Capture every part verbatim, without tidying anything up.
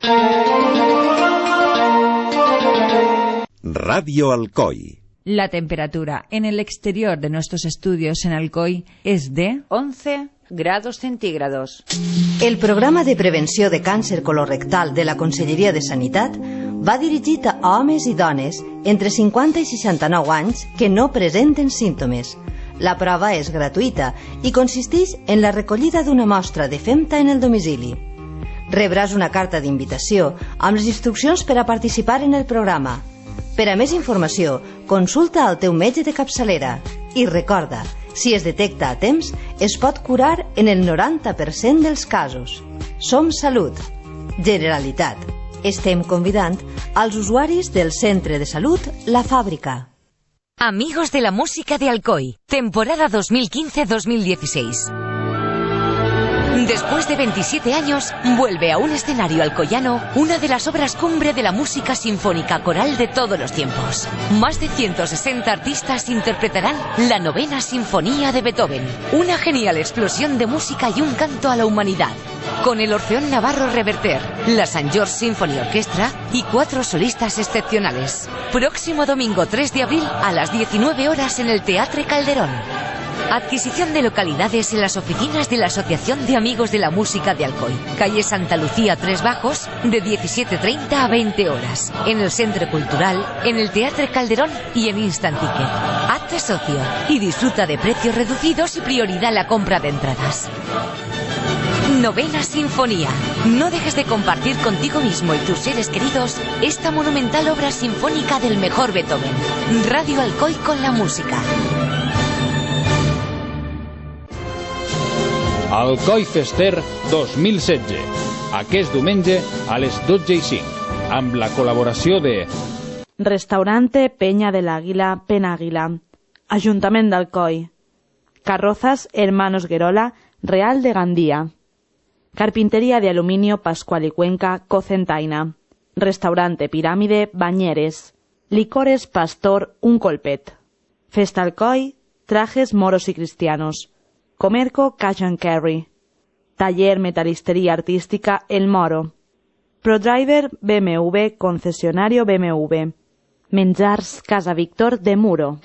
Radio Alcoy. La temperatura en el exterior de nuestros estudios en Alcoy es de once grados centígrados. El programa de prevenció de càncer colorectal de la Conselleria de Sanitat va dirigit a homes i dones entre cinquanta i seixanta-nou anys que no presenten símptomes. La prova és gratuïta i consisteix en la recollida d'una mostra de femta en el domicili. Rebràs una carta d'invitació amb les instruccions per a participar en el programa. Per a més informació, consulta el teu metge de capçalera. I recorda, si es detecta a temps, es pot curar en el noranta per cent dels casos. Som Salut. Generalitat. Estem convidant als usuaris del Centre de Salut La Fàbrica. Amigos de la música de Alcoy, temporada dos mil quince dos mil dieciséis. Después de veintisiete años, vuelve a un escenario alcoyano una de las obras cumbre de la música sinfónica coral de todos los tiempos. Más de ciento sesenta artistas interpretarán la novena sinfonía de Beethoven, una genial explosión de música y un canto a la humanidad. Con el Orfeón Navarro Reverter, la Saint George Symphony Orchestra y cuatro solistas excepcionales. Próximo domingo tres de abril a las diecinueve horas en el Teatre Calderón. Adquisición de localidades en las oficinas de la Asociación de Amigos de la Música de Alcoy, calle Santa Lucía Tres Bajos, de diecisiete treinta a veinte horas, en el Centro Cultural, en el Teatre Calderón y en Instant Ticket. Hazte socio y disfruta de precios reducidos y prioridad en la compra de entradas. Novena Sinfonía. No dejes de compartir contigo mismo y tus seres queridos esta monumental obra sinfónica del mejor Beethoven. Radio Alcoy con la música. Alcoy Fester dos mil setze. Aquest diumenge a les dotze i cinc, amb la col·laboració de Restaurante Peña del Águila, Penàguila, Ajuntament d'Alcoy, Carrozas Hermanos Guerola, Real de Gandía, Carpintería de Aluminio Pascual y Cuenca, Cocentaina, Restaurante Pirámide, Bañeres, Licores Pastor, Un Colpet, Festa Alcoy, Trajes Moros y Cristianos, Comerco Cash and Carry, Taller Metalistería Artística El Moro, ProDriver B M W, concesionario B M W, Menjars Casa Víctor de Muro.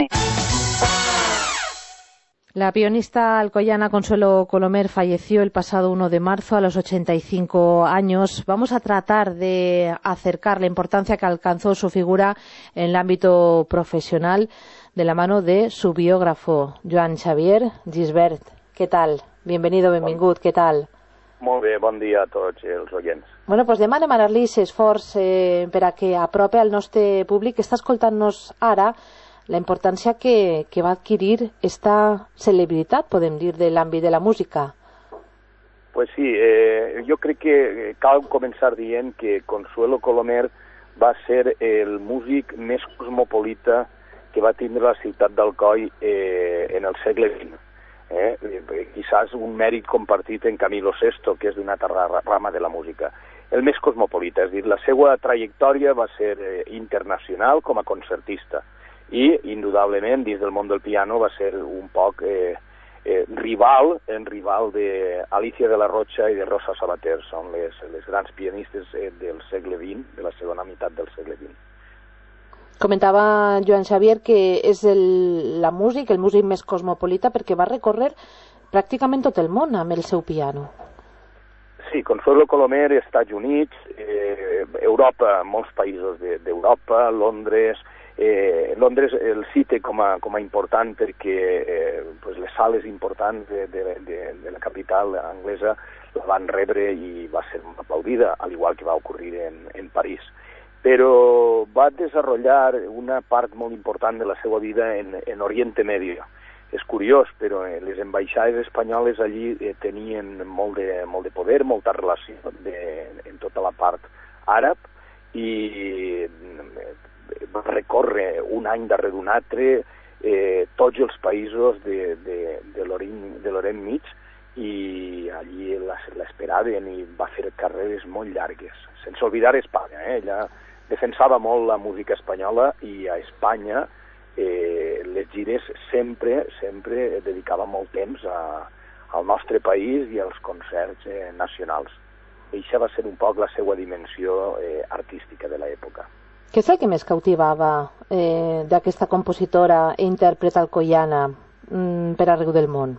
La pianista alcoyana Consuelo Colomer falleció el pasado uno de marzo a los ochenta y cinco años. Vamos a tratar de acercar la importancia que alcanzó su figura en el ámbito profesional de la mano de su biógrafo, Joan Xavier Gisbert. Què tal? Bienvenido, benvingut, què tal? Molt bé, bon dia a tots els oients. Bueno, doncs demà demanar-li l'esforç eh, per a que apropi al nostre públic que està escoltant-nos ara la importància que, que va adquirir esta celebritat, podem dir, de l'àmbit de la música. Pues sí, eh, jo crec que cal començar dient que Consuelo Colomer va ser el músic més cosmopolita que va tindre la ciutat d'Alcoi eh, en el segle vint. Eh? Quizás un mèrit compartit en Camilo Sesto, que és d'una altra rama de la música. El més cosmopolita, és a dir, la seva trajectòria va ser eh, internacional com a concertista i, indudablement, dins del món del piano va ser un poc eh, eh, rival, en rival d'Alicia de la Rocha i de Rosa Sabater. Són les, les grans pianistes eh, del segle vint, de la segona meitat del segle vint. Comentava Joan Xavier que és el, la músic, el músic més cosmopolita perquè va recórrer pràcticament tot el món amb el seu piano. Sí, Consuelo Colomer, Estats Units, eh, Europa, molts països d'Europa, de, Londres. Eh, Londres el cite com a, com a important perquè eh, pues les sales importants de, de, de, de la capital anglesa la van rebre i va ser aplaudida, al igual que va ocorrir en, en París. Però va desenvolupar una part molt important de la seva vida en, en Oriente Medio. És curiós, però les ambaixades espanyoles allí eh, tenien molt de, molt de poder, molta relació de, en tota la part àrab, i va recórrer un any darrere d'un altre eh, tots els països de, de, de l'Orient Mig, i allí l'esperaven i va fer carreres molt llargues. Sense oblidar Espanya, eh? Ella defensava molt la música espanyola i a Espanya eh, les gires sempre, sempre dedicava molt temps a, al nostre país i als concerts eh, nacionals. això va ser un poc la seva dimensió eh, artística de l'època. Què és el que més cautivava eh, d'aquesta compositora i intèrpreta alcoiana mm, per arreu del món?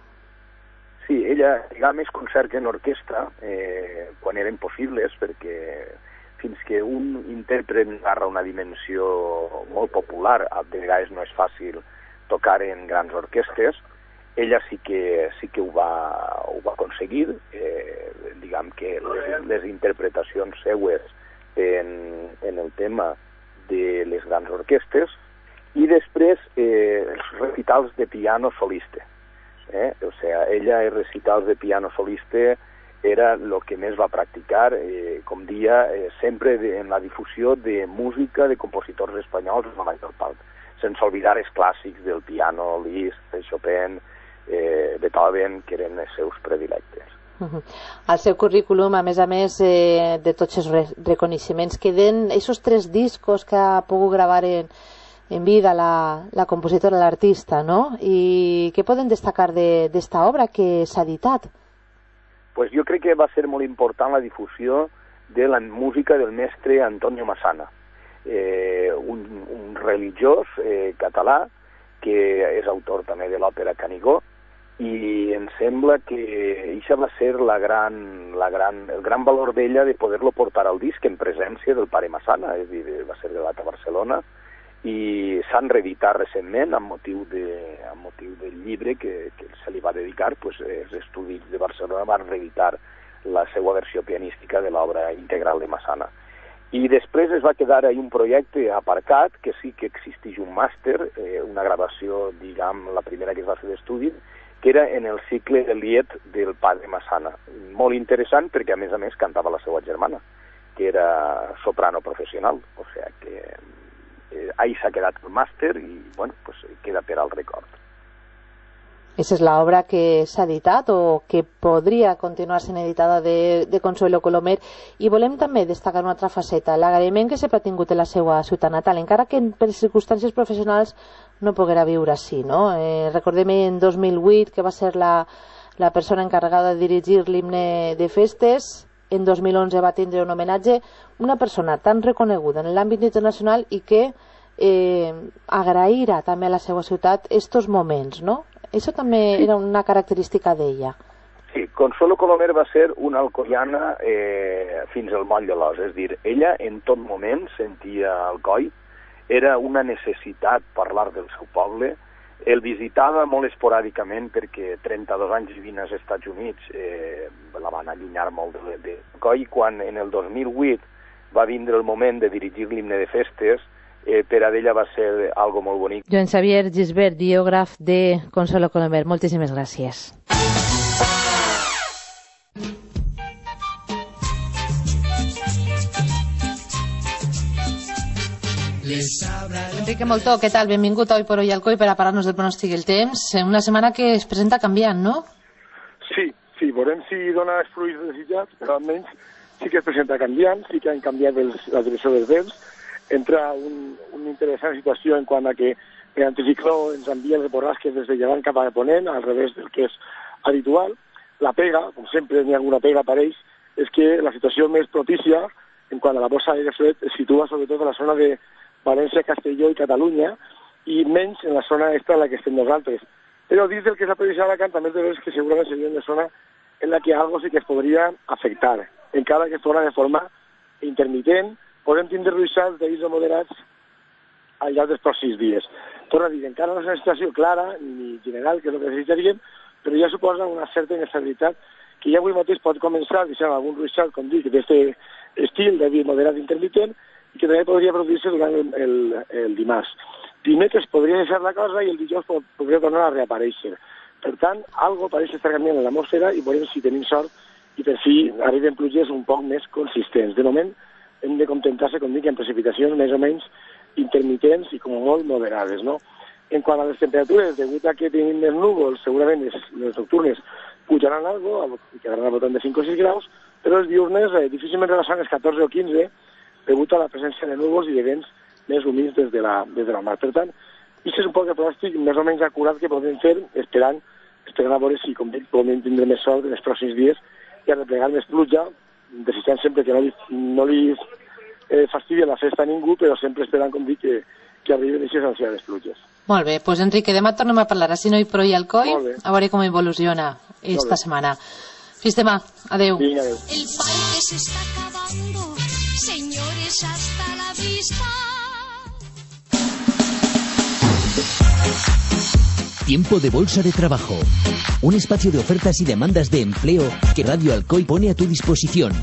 Sí, ella feia més concerts en orquestra eh, quan eren possibles, perquè fins que un intèrpret agarra una dimensió molt popular, de vegades no és fàcil tocar en grans orquestres. Ella sí que, sí que ho, va, ho va aconseguir, eh, diguem que les, les interpretacions seues en, en el tema de les grans orquestres, i després eh, els recitals de piano solista. Eh? O sea, ella els recitals de piano solista era el que més va practicar, eh, com dia, eh, sempre de, en la difusió de música de compositors espanyols en la major part, sense oblidar els clàssics del piano, Liszt, Chopin, eh, Beethoven, que eren els seus predilectes. Uh-huh. Al seu currículum, a més a més eh, de tots els re reconeixements, queden aquests tres discos que ha pogut gravar en, en vida la, la compositora, l'artista, no? I què poden destacar d'esta obra que s'ha editat? Pues jo crec que va ser molt important la difusió de la música del mestre Antonio Massana, eh, un, un religiós eh, català que és autor també de l'òpera Canigó, i em sembla que això va ser la gran, la gran, el gran valor d'ella de poder-lo portar al disc en presència del pare Massana, és a dir, va ser gravat a Barcelona, i s'han reeditat recentment amb motiu, de, amb motiu del llibre que, que se li va dedicar, pues, els estudis de Barcelona van reeditar la seva versió pianística de l'obra integral de Massana. I després es va quedar ahí un projecte aparcat, que sí que existeix un màster, eh, una gravació, diguem, la primera que es va fer d'estudi, que era en el cicle de Lied del padre Massana. Molt interessant perquè, a més a més, cantava la seva germana, que era soprano professional, o sigui que eh, ahí s'ha quedat el màster i, bueno, pues queda per al record. Aquesta és l'obra que s'ha editat o que podria continuar sent editada de, de Consuelo Colomer, i volem també destacar una altra faceta, l'agraïment que sempre ha tingut en la seva ciutat natal, encara que per circumstàncies professionals no poguera viure així, no? Eh, recordem en dos mil vuit que va ser la, la persona encarregada de dirigir l'himne de festes, en dos mil onze va tindre un homenatge, una persona tan reconeguda en l'àmbit internacional i que eh, agrairà també a la seva ciutat estos moments, no? Això també sí. Era una característica d'ella. Sí, Consuelo Colomer va ser una alcoiana eh, fins al moll de l'os, és a dir, ella en tot moment sentia Alcoi, era una necessitat parlar del seu poble, el visitava molt esporàdicament perquè trenta-dos anys vivint als Estats Units eh, la van allunyar molt d'Alcoi, quan en el dos mil vuit va vindre el moment de dirigir l'himne de festes, Eh, per a ella va ser algo molt bonic. Joan Xavier Gisbert, biògraf de Consuelo Colomer, moltíssimes gràcies. Enrique Moltó, què tal? Benvingut hoy por hoy al COI per a parlar-nos del pronòstic del temps. Una setmana que es presenta canviant, no? Sí, sí, veurem si dona els fruits desitjats, però almenys sí que es presenta canviant, sí que han canviat els, la direcció dels vents. Entra un, una interessant situació en quant a que l'anticicló ens envia les borrasques des de llevant cap a ponent, al revés del que és habitual. La pega, com sempre n'hi ha alguna pega per ells, és que la situació més propícia en quant a la bossa d'aire fred es situa sobretot a la zona de València, Castelló i Catalunya, i menys en la zona esta en la que estem nosaltres. Però dins del que és la previsió d'Alacant també és de veure que segurament seria una zona en la que algo sí que es podria afectar, encara que fora de forma intermitent. Podem tindre ruixats d'ahís o moderats al llarg dels pròxims dies. Torno a dir, encara no és una situació clara ni general, que és el que desitjaríem, però ja suposa una certa inestabilitat que ja avui mateix pot començar deixant algun ruixat, com dic, d'aquest estil de dir moderat intermitent, i que també podria produir-se durant el, el, el dimarts. Dimecres podria deixar la cosa i el dijous podria tornar a reaparèixer. Per tant, algo pareix estar canviant en l'atmosfera i veurem si tenim sort i per fi arriben pluges un poc més consistents. De moment, hem de contentar-se, com dic, en precipitacions més o menys intermitents i com molt moderades, no? En quant a les temperatures, degut a que tenim més núvols, segurament les, les nocturnes pujaran algo, quedaran al voltant de cinc o sis graus, però els diurnes eh, difícilment rebassaran els catorze o quinze, degut a la presència de núvols i de vents més humits des de la, des de la mar. Per tant, aquest és un poc de plàstic més o menys acurat que podem fer, esperant, esperant a veure si, com dic, podem tindre més sort en els pròxims dies i a replegar més pluja desitjant sempre que no li, no li eh, fastidien la festa a ningú, però sempre esperant, com dic, que, que arriben aquestes ansiades pluges. Molt bé, doncs Enrique, demà tornem a parlar a Sinoi Pro i Alcoi, a veure com evoluciona esta setmana. Fins demà, adeu. Vinga, adeu. El parque se está acabando, señores, hasta la vista. Tiempo de bolsa de trabajo. Un espacio de ofertas y demandas de empleo que Radio Alcoy pone a tu disposición.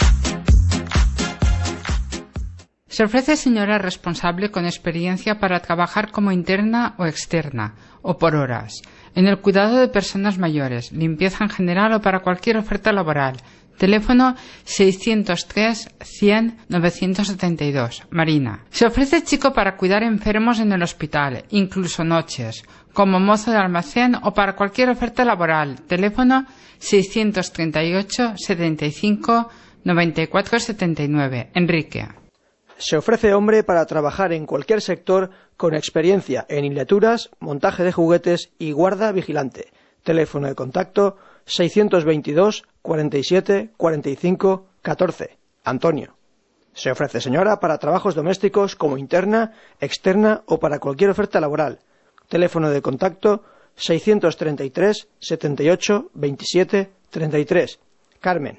Se ofrece señora responsable con experiencia para trabajar como interna o externa, o por horas, en el cuidado de personas mayores, limpieza en general o para cualquier oferta laboral. Teléfono seiscientos tres, cien, novecientos setenta y dos, Marina. Se ofrece chico para cuidar enfermos en el hospital, incluso noches, como mozo de almacén o para cualquier oferta laboral. Teléfono seiscientos treinta y ocho, setenta y cinco, noventa y cuatro, setenta y nueve, Enrique. Se ofrece hombre para trabajar en cualquier sector con experiencia en hileturas, montaje de juguetes y guarda vigilante. Teléfono de contacto seiscientos veintidós, cuarenta y siete, cuarenta y cinco, catorce, Antonio. Se ofrece señora para trabajos domésticos como interna, externa o para cualquier oferta laboral. Teléfono de contacto seiscientos treinta y tres, setenta y ocho, veintisiete, treinta y tres, Carmen.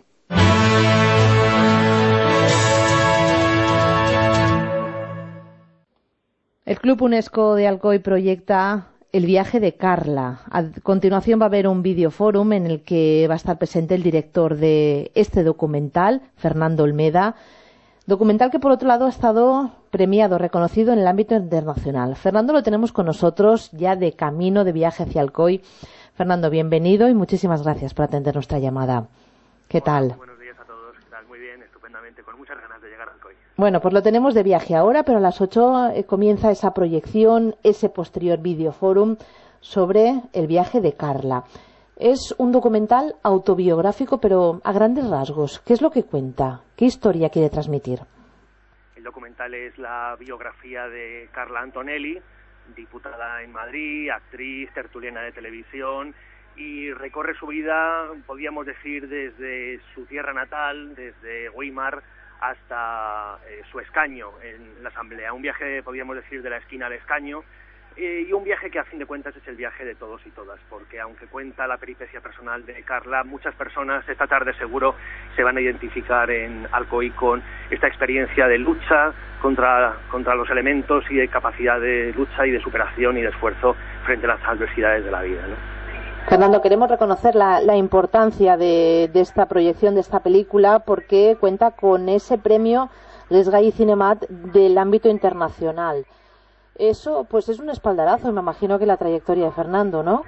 El Club UNESCO de Alcoy proyecta el viaje de Carla. A continuación va a haber un videoforum en el que va a estar presente el director de este documental, Fernando Olmeda. Documental que, por otro lado, ha estado premiado, reconocido en el ámbito internacional. Fernando lo tenemos con nosotros ya de camino de viaje hacia Alcoy. Fernando, bienvenido y muchísimas gracias por atender nuestra llamada. ¿Qué tal? Buenos días a todos. ¿Qué tal? Muy bien, estupendamente, con muchas ganas de llegar a Alcoy. Bueno, pues lo tenemos de viaje ahora, pero a las ocho eh, comienza esa proyección, ese posterior videoforum sobre el viaje de Carla. Es un documental autobiográfico, pero a grandes rasgos. ¿Qué es lo que cuenta? ¿Qué historia quiere transmitir? El documental es la biografía de Carla Antonelli, diputada en Madrid, actriz, tertuliana de televisión, y recorre su vida, podríamos decir, desde su tierra natal, desde Weimar, hasta eh, su escaño en la Asamblea. Un viaje, podríamos decir, de la esquina al escaño, eh, y un viaje que a fin de cuentas es el viaje de todos y todas, porque aunque cuenta la peripecia personal de Carla, muchas personas esta tarde seguro se van a identificar en Alcoy con esta experiencia de lucha contra, contra los elementos y de capacidad de lucha y de superación y de esfuerzo frente a las adversidades de la vida, ¿no? Fernando, queremos reconocer la, la importancia de, de esta proyección, de esta película, porque cuenta con ese premio Les Gai Cinemat del ámbito internacional. Eso, pues, es un espaldarazo, me imagino, que la trayectoria de Fernando, ¿no?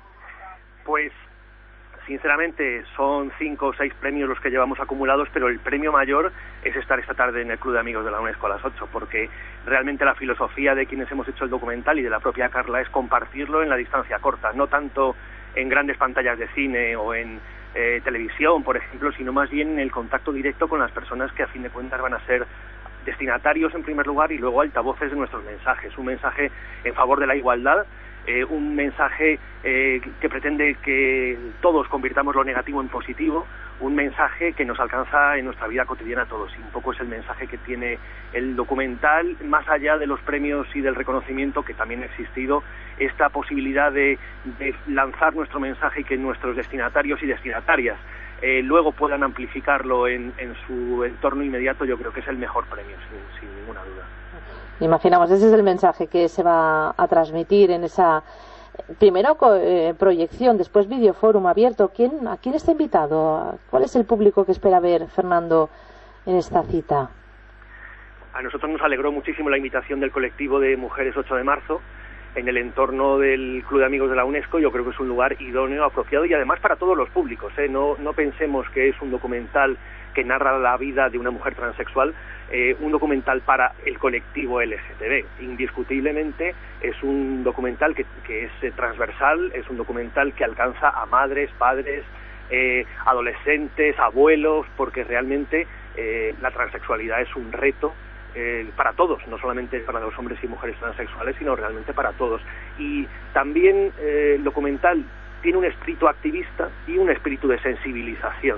Pues, sinceramente, son cinco o seis premios los que llevamos acumulados, pero el premio mayor es estar esta tarde en el Club de Amigos de la UNESCO a las ocho, porque realmente la filosofía de quienes hemos hecho el documental y de la propia Carla es compartirlo en la distancia corta, no tanto en grandes pantallas de cine o en eh, televisión, por ejemplo, sino más bien en el contacto directo con las personas que a fin de cuentas van a ser destinatarios en primer lugar y luego altavoces de nuestros mensajes. Un mensaje en favor de la igualdad, eh, un mensaje eh, que pretende que todos convirtamos lo negativo en positivo, un mensaje que nos alcanza en nuestra vida cotidiana a todos, y un poco es el mensaje que tiene el documental, más allá de los premios y del reconocimiento que también ha existido, esta posibilidad de, de lanzar nuestro mensaje y que nuestros destinatarios y destinatarias eh, luego puedan amplificarlo en, en su entorno inmediato. Yo creo que es el mejor premio, sin, sin ninguna duda. Imaginamos, ese es el mensaje que se va a transmitir en esa primero eh, proyección, después videoforum abierto. ¿Quién, ¿A quién está invitado? ¿Cuál es el público que espera ver, Fernando, en esta cita? A nosotros nos alegró muchísimo la invitación del colectivo de Mujeres ocho de marzo en el entorno del Club de Amigos de la UNESCO. Yo creo que es un lugar idóneo, apropiado y además para todos los públicos, ¿eh? No, no pensemos que es un documental que narra la vida de una mujer transexual, eh, un documental para el colectivo L G T B. Indiscutiblemente es un documental que, que es eh, transversal, es un documental que alcanza a madres, padres, eh, adolescentes, abuelos, porque realmente eh, la transexualidad es un reto Eh, para todos, no solamente para los hombres y mujeres transexuales, sino realmente para todos. Y también eh, el documental tiene un espíritu activista y un espíritu de sensibilización.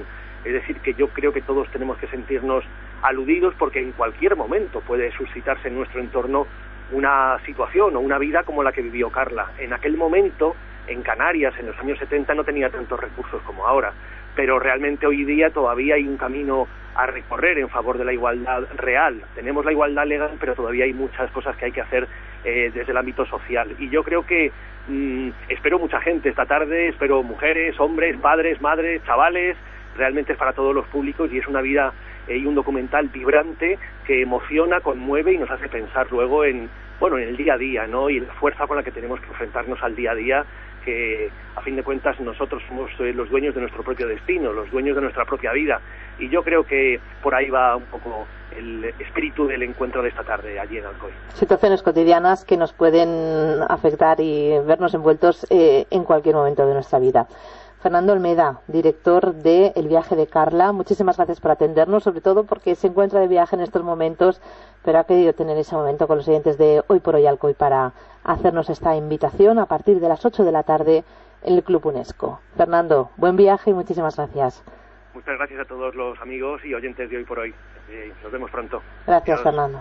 Es decir, que yo creo que todos tenemos que sentirnos aludidos porque en cualquier momento puede suscitarse en nuestro entorno una situación o una vida como la que vivió Carla. En aquel momento, en Canarias, en los años setenta, no tenía tantos recursos como ahora, pero realmente hoy día todavía hay un camino a recorrer en favor de la igualdad real. Tenemos la igualdad legal, pero todavía hay muchas cosas que hay que hacer eh, desde el ámbito social. Y yo creo que mmm, espero mucha gente esta tarde, espero mujeres, hombres, padres, madres, chavales. Realmente es para todos los públicos y es una vida eh, y un documental vibrante que emociona, conmueve y nos hace pensar luego en, bueno, en el día a día, ¿no? Y la fuerza con la que tenemos que enfrentarnos al día a día, que a fin de cuentas nosotros somos eh, los dueños de nuestro propio destino, los dueños de nuestra propia vida. Y yo creo que por ahí va un poco el espíritu del encuentro de esta tarde allí en Alcoy. Situaciones cotidianas que nos pueden afectar y vernos envueltos eh, en cualquier momento de nuestra vida. Fernando Olmeda, director de El viaje de Carla, muchísimas gracias por atendernos, sobre todo porque se encuentra de viaje en estos momentos, pero ha querido tener ese momento con los oyentes de Hoy por Hoy Alcoy para hacernos esta invitación a partir de las ocho de la tarde en el Club UNESCO. Fernando, buen viaje y muchísimas gracias. Muchas gracias a todos los amigos y oyentes de Hoy por Hoy. Eh, nos vemos pronto. Gracias, Adiós. Fernando.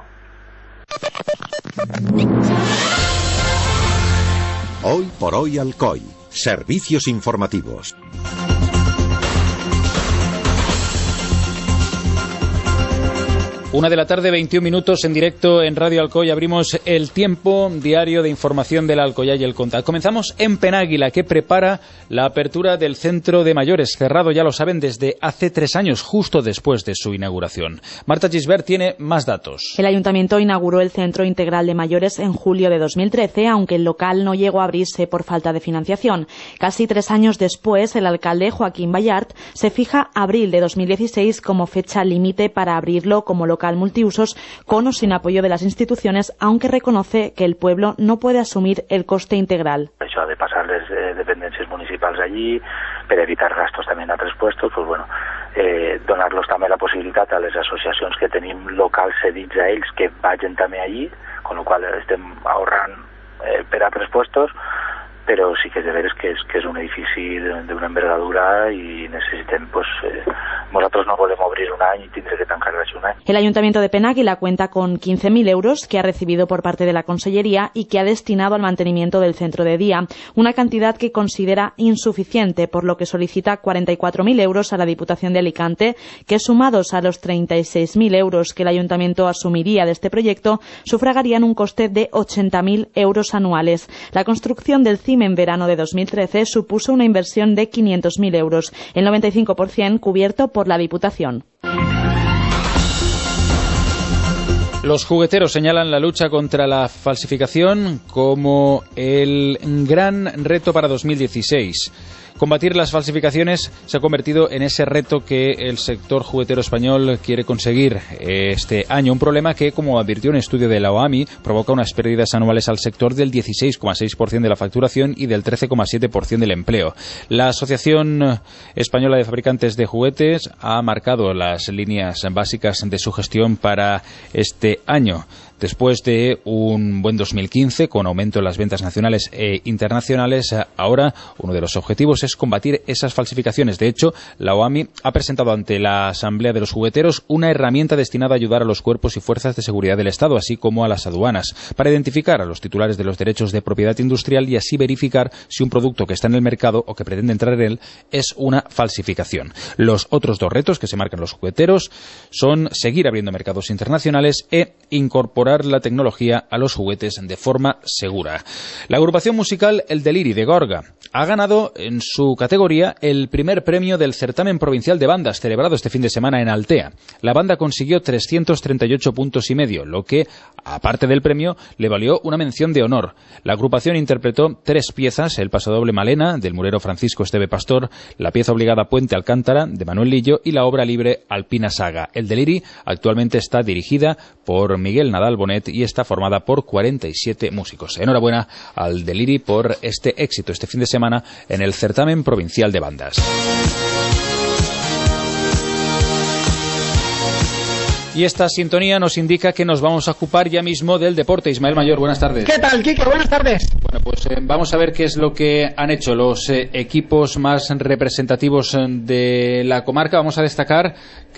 Hoy por Hoy Alcoy. Servicios informativos. Una de la tarde, veintiún minutos en directo en Radio Alcoy. Abrimos el tiempo diario de información del Alcoyá y el Contat. Comenzamos en Penáguila, que prepara la apertura del centro de mayores, cerrado, ya lo saben, desde hace tres años, justo después de su inauguración. Marta Gisbert tiene más datos. El Ayuntamiento inauguró el Centro Integral de Mayores en julio de dos mil trece, aunque el local no llegó a abrirse por falta de financiación. Casi tres años después, el alcalde Joaquín Ballart se fija abril de dos mil dieciséis como fecha límite para abrirlo como local multiusos, con o sin apoyo de las instituciones, aunque reconoce que el pueblo no puede asumir el coste integral. Això de passar les eh, dependències municipals allí per evitar gastos també en altres puestos, pues bueno, eh, donar-los també la possibilitat a les associacions que tenim locals cedits a ells que vagin també allí, con lo qual estem ahorrant eh, per altres puestos, però sí que és de veres que és, que és un edifici d'una envergadura i necessitem, pues, eh, nosotros no volvemos a abrir un año y tendré que tancar un año. El Ayuntamiento de Penáguila cuenta con quince mil euros que ha recibido por parte de la Consellería y que ha destinado al mantenimiento del centro de día, una cantidad que considera insuficiente, por lo que solicita cuarenta y cuatro mil euros a la Diputación de Alicante, que sumados a los treinta y seis mil euros que el Ayuntamiento asumiría de este proyecto, sufragarían un coste de ochenta mil euros anuales. La construcción del C I M en verano de dos mil trece supuso una inversión de quinientos mil euros, el noventa y cinco por ciento cubierto por la Diputación. Los jugueteros señalan la lucha contra la falsificación como el gran reto para dos mil dieciséis. Combatir las falsificaciones se ha convertido en ese reto que el sector juguetero español quiere conseguir este año. Un problema que, como advirtió un estudio de la O A M I, provoca unas pérdidas anuales al sector del dieciséis coma seis por ciento de la facturación y del trece coma siete por ciento del empleo. La Asociación Española de Fabricantes de Juguetes ha marcado las líneas básicas de su gestión para este año. Después de un buen dos mil quince, con aumento en las ventas nacionales e internacionales, ahora uno de los objetivos es combatir esas falsificaciones. De hecho, la O A M I ha presentado ante la Asamblea de los Jugueteros una herramienta destinada a ayudar a los cuerpos y fuerzas de seguridad del Estado, así como a las aduanas, para identificar a los titulares de los derechos de propiedad industrial y así verificar si un producto que está en el mercado o que pretende entrar en él es una falsificación. Los otros dos retos que se marcan los jugueteros son seguir abriendo mercados internacionales e incorporar la tecnología a los juguetes de forma segura. La agrupación musical El Deliri de Gorga ha ganado en su categoría el primer premio del certamen provincial de bandas celebrado este fin de semana en Altea. La banda consiguió trescientos treinta y ocho puntos y medio, lo que, aparte del premio, le valió una mención de honor. La agrupación interpretó tres piezas: el pasodoble Malena, del murero Francisco Esteve Pastor, la pieza obligada Puente Alcántara, de Manuel Lillo, y la obra libre Alpina Saga. El Deliri actualmente está dirigida por Miguel Nadal Bonet y está formada por cuarenta y siete músicos. Enhorabuena al Deliri por este éxito este fin de semana en el certamen provincial de bandas. Y esta sintonía nos indica que nos vamos a ocupar ya mismo del deporte. Ismael Mayor, buenas tardes. ¿Qué tal, Kike? Buenas tardes. Bueno, pues eh, vamos a ver qué es lo que han hecho los eh, equipos más representativos eh, de la comarca. Vamos a destacar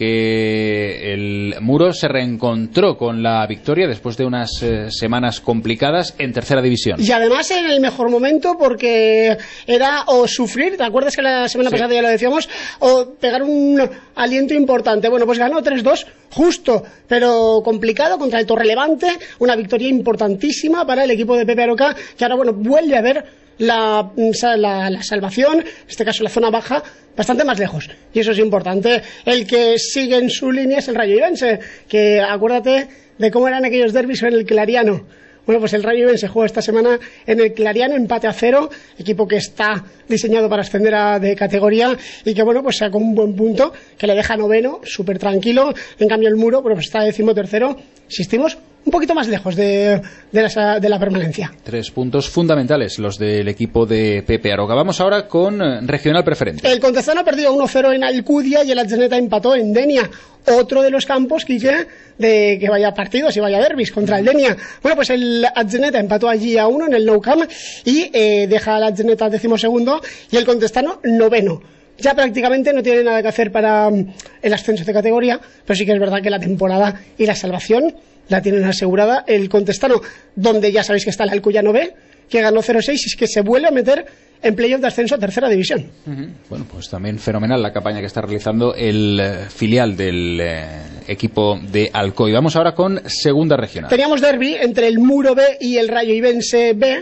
que el Muro se reencontró con la victoria después de unas eh, semanas complicadas en tercera división. Y además en el mejor momento, porque era o sufrir, ¿te acuerdas que la semana sí. pasada ya lo decíamos? O pegar un aliento importante. Bueno, pues ganó tres dos, justo, pero complicado, contra el Torrelevante, una victoria importantísima para el equipo de Pepe Aroca, que ahora, bueno, vuelve a ver la, la, la salvación, en este caso la zona baja, bastante más lejos, y eso es importante. El que sigue en su línea es el Rayo Ibense, que acuérdate de cómo eran aquellos derbis en el Clariano. Bueno, pues el Rayo Ibense juega esta semana en el Clariano, empate a cero, equipo que está diseñado para ascender a, de categoría y que, bueno, pues sacó un buen punto, que le deja noveno, súper tranquilo. En cambio el Muro, pues está decimotercero, insistimos, un poquito más lejos de, de, la, de la permanencia. Tres puntos fundamentales los del equipo de Pepe Aroca. Vamos ahora con eh, regional preferente. El Contestano perdió uno cero en Alcudia y el Atzeneta empató en Denia. Otro de los campos, Quique, de que vaya partidos y vaya derbis contra el Denia. Bueno, pues el Atzeneta empató allí a uno en el Nou Camp y eh, deja al Atzeneta decimosegundo y el Contestano noveno. Ya prácticamente no tiene nada que hacer para um, el ascenso de categoría, pero sí que es verdad que la temporada y la salvación la tienen asegurada el Contestano, donde ya sabéis que está el Alcuyano B, que ganó cero seis y es que se vuelve a meter en playoff de ascenso a tercera división. Uh-huh. Bueno, pues también fenomenal la campaña que está realizando el eh, filial del eh, equipo de Alcoy. Vamos ahora con segunda regional. Teníamos derbi entre el Muro B y el Rayo Ibense B,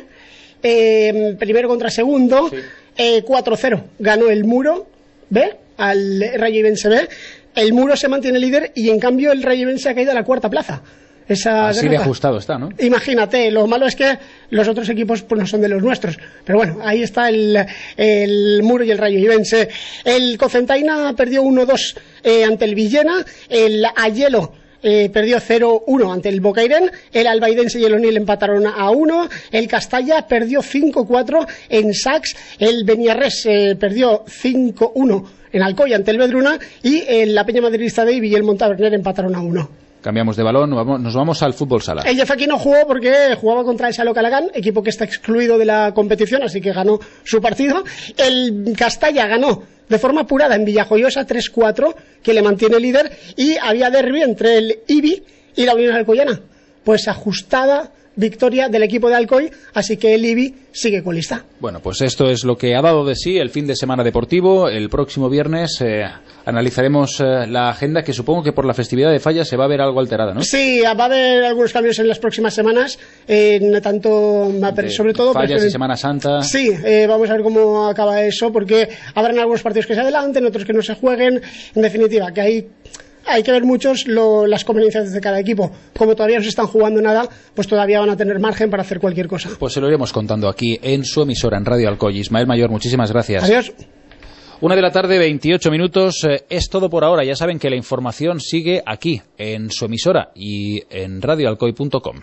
eh, primero contra segundo, sí. eh, cuatro cero ganó el Muro B al Rayo Ibense B. El Muro se mantiene líder y en cambio el Rayo Ibense ha caído a la cuarta plaza. Esa Así derrota. de ajustado está, ¿no? Imagínate, lo malo es que los otros equipos pues, no son de los nuestros. Pero bueno, ahí está el, el Muro y el Rayo Ibense. El Cocentaina perdió uno dos eh, ante el Villena. El Ayelo eh, perdió cero uno ante el Bocairén. El Albaidense y el Onil empataron a uno. El Castalla perdió cinco cuatro en Sax. El Beniarrés eh, perdió cinco uno en Alcoy ante el Vedruna. Y eh, la Peña Madridista de Ibi y el Montaverner empataron a uno. Cambiamos de balón, nos vamos al fútbol sala. El Jeffaki no jugó porque jugaba contra el Salo Calagán, equipo que está excluido de la competición, así que ganó su partido. El Castalla ganó de forma apurada en Villajoyosa tres cuatro, que le mantiene líder, y había derbi entre el Ibi y la Unión Alcoyana. Pues ajustada victoria del equipo de Alcoy, así que el Ibi sigue colista. Bueno, pues esto es lo que ha dado de sí el fin de semana deportivo. El próximo viernes eh, analizaremos eh, la agenda, que supongo que por la festividad de Falla se va a ver algo alterada, ¿no? Sí, va a haber algunos cambios en las próximas semanas, eh, tanto, de sobre todo... Fallas y Semana Santa. Sí, eh, vamos a ver cómo acaba eso, porque habrán algunos partidos que se adelanten, otros que no se jueguen, en definitiva, que hay... Hay que ver muchos lo, las conveniencias de cada equipo. Como todavía no se están jugando nada, pues todavía van a tener margen para hacer cualquier cosa. Pues se lo iremos contando aquí en su emisora, en Radio Alcoy. Ismael Mayor, muchísimas gracias. Adiós. Una de la tarde, veintiocho minutos. Eh, es todo por ahora. Ya saben que la información sigue aquí, en su emisora y en radio alcoy punto com.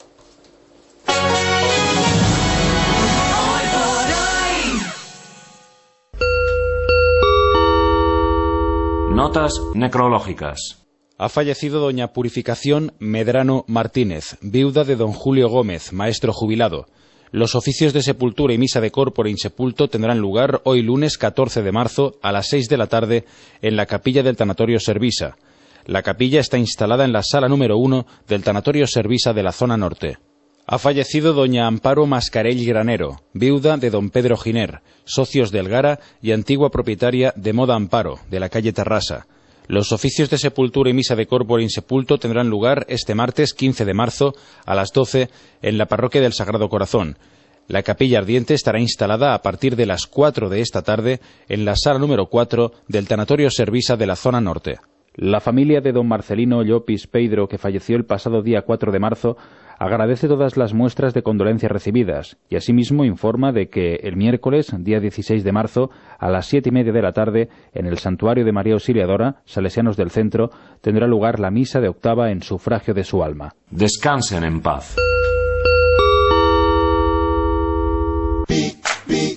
Notas necrológicas. Ha fallecido doña Purificación Medrano Martínez, viuda de don Julio Gómez, maestro jubilado. Los oficios de sepultura y misa de corpore insepulto tendrán lugar hoy lunes catorce de marzo a las seis de la tarde en la capilla del Tanatorio Servisa. La capilla está instalada en la sala número uno del Tanatorio Servisa de la zona norte. Ha fallecido doña Amparo Mascarell Granero, viuda de don Pedro Giner, socios del Gara y antigua propietaria de Moda Amparo, de la calle Terrassa. Los oficios de sepultura y misa de corpore insepulto tendrán lugar este martes quince de marzo a las doce en la parroquia del Sagrado Corazón. La capilla ardiente estará instalada a partir de las cuatro de esta tarde en la sala número cuatro del Tanatorio Servisa de la zona norte. La familia de don Marcelino Llopis Peidro, que falleció el pasado día cuatro de marzo, agradece todas las muestras de condolencia recibidas y asimismo informa de que el miércoles, día dieciséis de marzo, a las siete y media de la tarde, en el Santuario de María Auxiliadora, Salesianos del Centro, tendrá lugar la misa de octava en sufragio de su alma. Descansen en paz.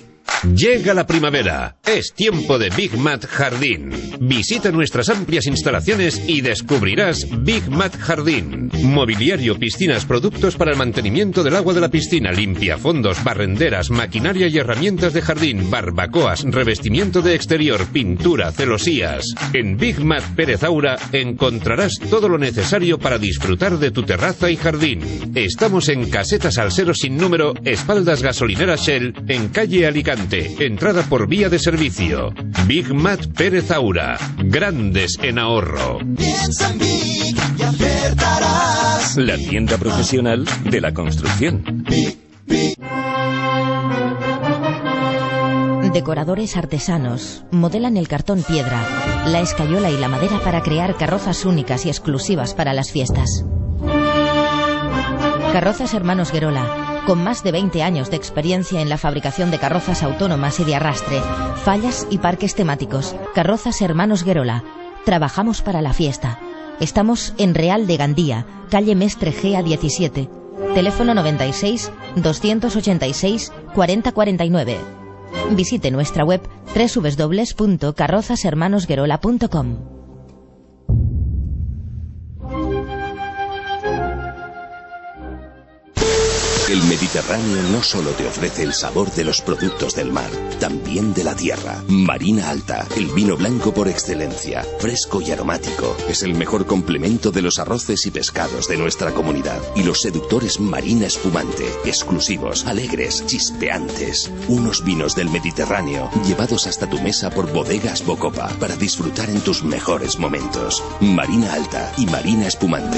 Llega la primavera. Es tiempo de Big Mat Jardín. Visita nuestras amplias instalaciones y descubrirás Big Mat Jardín. Mobiliario, piscinas, productos para el mantenimiento del agua de la piscina, limpiafondos, barrenderas, maquinaria y herramientas de jardín, barbacoas, revestimiento de exterior, pintura, celosías. En Big Mat Pérez Aura encontrarás todo lo necesario para disfrutar de tu terraza y jardín. Estamos en Caseta Salsero sin número, espaldas gasolinera Shell, en calle Alicante. Entrada por vía de servicio. Big Mat Pérez Aura. Grandes en ahorro. Piensa en Big y acertarás. La tienda profesional de la construcción. Big, Big. Decoradores artesanos modelan el cartón piedra, la escayola y la madera para crear carrozas únicas y exclusivas para las fiestas. Carrozas Hermanos Guerola, con más de veinte años de experiencia en la fabricación de carrozas autónomas y de arrastre, fallas y parques temáticos. Carrozas Hermanos Guerola. Trabajamos para la fiesta. Estamos en Real de Gandía, calle Mestre Gea diecisiete. Teléfono noventa y seis, doscientos ochenta y seis, cuarenta cuarenta y nueve. Visite nuestra web doble u doble u doble u punto carrozas hermanos guerola punto com. El Mediterráneo no solo te ofrece el sabor de los productos del mar, también de la tierra. Marina Alta, el vino blanco por excelencia, fresco y aromático. Es el mejor complemento de los arroces y pescados de nuestra comunidad. Y los seductores Marina Espumante, exclusivos, alegres, chispeantes. Unos vinos del Mediterráneo, llevados hasta tu mesa por Bodegas Bocopa, para disfrutar en tus mejores momentos. Marina Alta y Marina Espumante.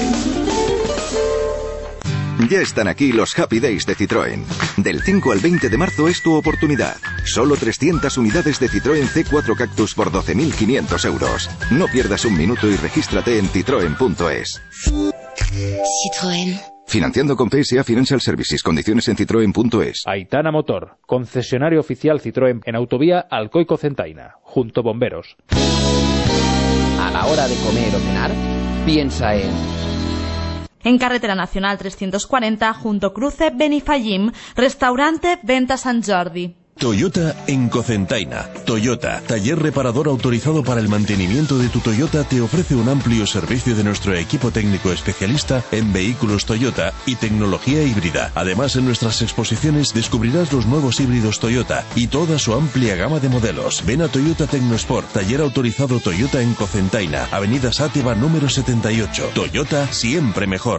Ya están aquí los Happy Days de Citroën. Del cinco al veinte de marzo es tu oportunidad. Solo trescientas unidades de Citroën C cuatro Cactus por doce mil quinientos euros. No pierdas un minuto y regístrate en citroen punto es. Citroën. Financiando con P S A Financial Services. Condiciones en citroen punto es. Aitana Motor, concesionario oficial Citroën en autovía Alcoy-Cocentaina, junto Bomberos. A la hora de comer o cenar, piensa en... En Carretera Nacional trescientos cuarenta, junto Cruce Benifallim, restaurante Venta San Jordi. Toyota en Cocentaina. Toyota, taller reparador autorizado para el mantenimiento de tu Toyota, te ofrece un amplio servicio de nuestro equipo técnico especialista en vehículos Toyota y tecnología híbrida. Además, en nuestras exposiciones descubrirás los nuevos híbridos Toyota y toda su amplia gama de modelos. Ven a Toyota Tecnosport, taller autorizado Toyota en Cocentaina, Avenida Sátiva número setenta y ocho. Toyota siempre mejor.